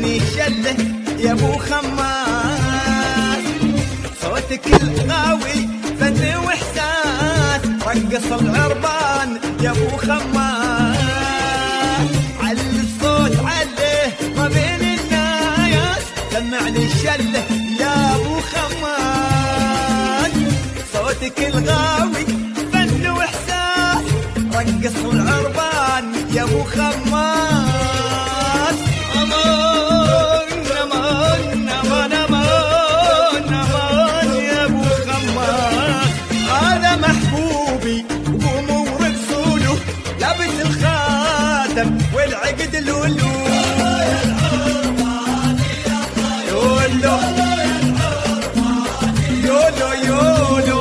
سمعني شله يا ابو خماس، صوتك الغاوي فن واحساس، رقص العربان يا ابو خماس، على الصوت عليه ما بين الناس، سمعني شله يا ابو خماس، صوتك الغاوي فن واحساس، رقص العربان يا ابو خماس. امان امان امان امان امان يا ابو خماس، هذا محبوبي وامور رسوله، لابس الخاتم والعقد لولو، يولو يولو يولو.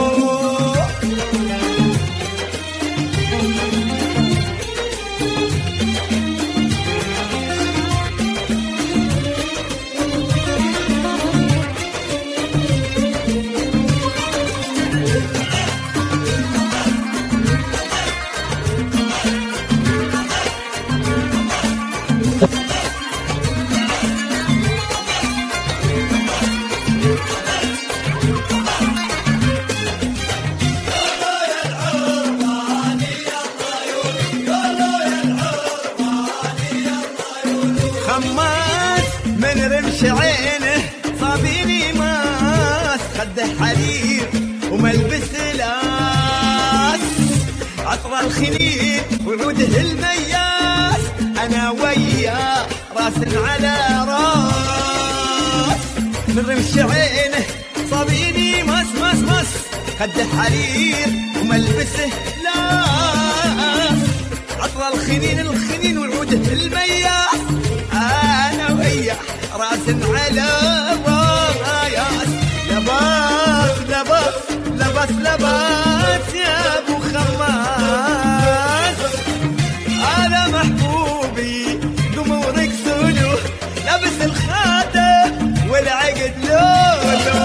خماس من رمش عينه صابيني ماس، خده حرير وملبس لاس، عطر الخنين وعوده المياس، انا وياه راس على راس، من رمش عينه صابيني ماس ماس ماس، خده حرير وملبسه لاس، عطر الخنين وعوده المياس، انا وياه راس على راس، لباس لباس لباس لباس يا ابو خماس، هذا محبوبي جمهورك سولو، لابس الخاتم والعقد لولو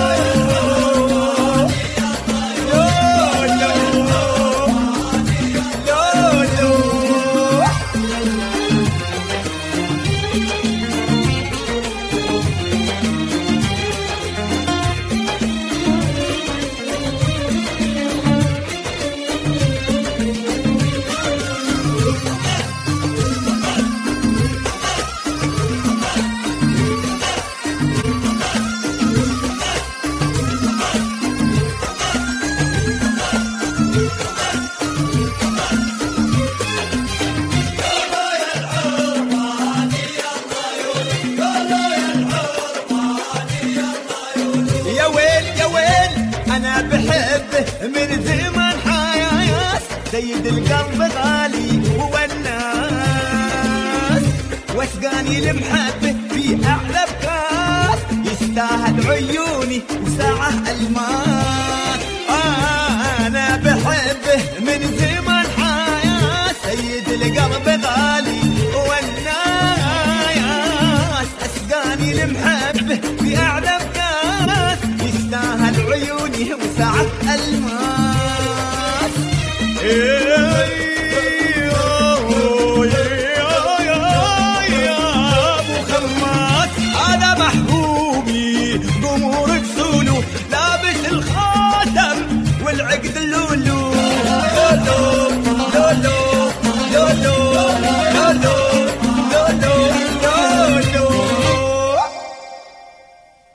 أنا بحبه من زمان حياس، سيد القلب غالي هو الناس، واسقاني المحبة في أعلى بكاس، يستاهل عيوني وساعة الماس، أنا بحبه من زمان حياس، سيد القلب غالي هو الناس، اسقاني المحبة في أعلى بكاس، يستاهل عيوني وسعة الماس.